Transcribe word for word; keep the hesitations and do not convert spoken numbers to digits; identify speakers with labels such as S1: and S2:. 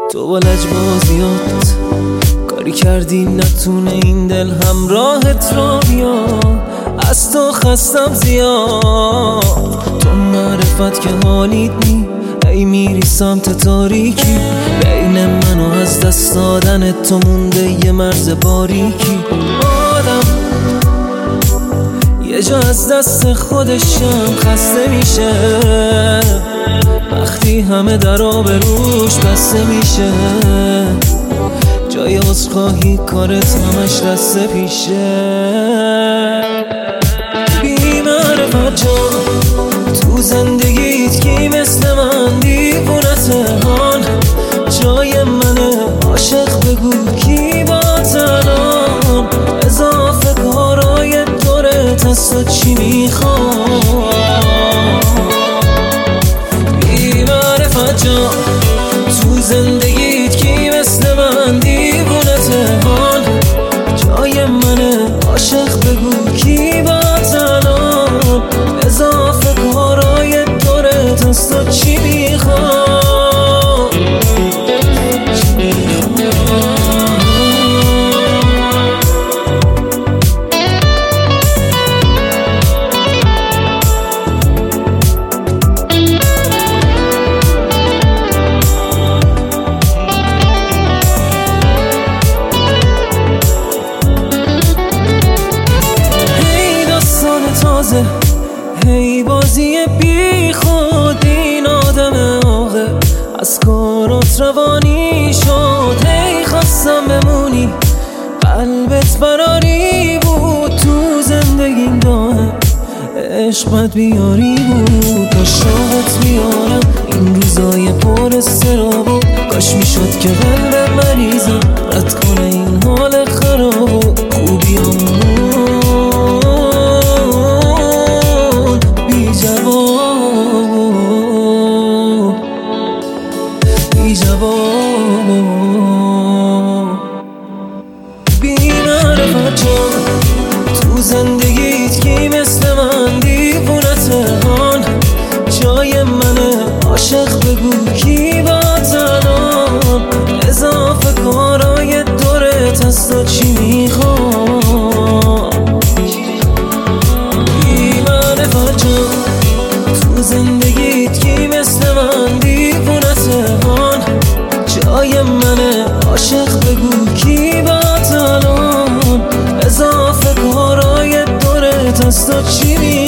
S1: تو با لجبازیات کاری کردی نتونه این دل همراهت را بیا. از تو خستم زیاد، تو معرفت که حالیت نی. ای میری سمت تاریکی، بین من و از دست دادن تو مونده یه مرز باریکی. آدم یه جا از دست خودشم خسته میشه، وقتی همه در آبروش بسته میشه. جای عذرخواهی کارت همش دست پیشه. بی معرفت جان تو زندگیت کی مثل من دیوونته هان. جای منه عاشق بگو کی با تنام. اضافه کارای دورت از تو چی میخوام. بی معرفت جان تو زندگیت کی مثل من دیوونته هان. جای منه عاشق بگو کی با تنام. اضافه کارای دورت از تو چی میخوام. هی بازی بی خود این آدم آقه از کارات روانی شد. هی خواستم بمونی قلبت براری بود، تو زندگیم دائم عشقت بیاری بود. تا شاهت میارم این روزای پر استرابو، کاش میشد که قلب مریضم رد کنه این حال خرابو. خوبیامون بی معرفت جان تو زندگیت کی مثل من دیوونته هان. جای منه عاشق بگو کی با تنام. اضافه کارای دورت از تو چی میخوام. بی معرفت جان تو زندگیت کی مثل من دیوونته هان. جای منه عاشق بگو کی با تنام. اضافه کارای دورت از تو چی میخوام.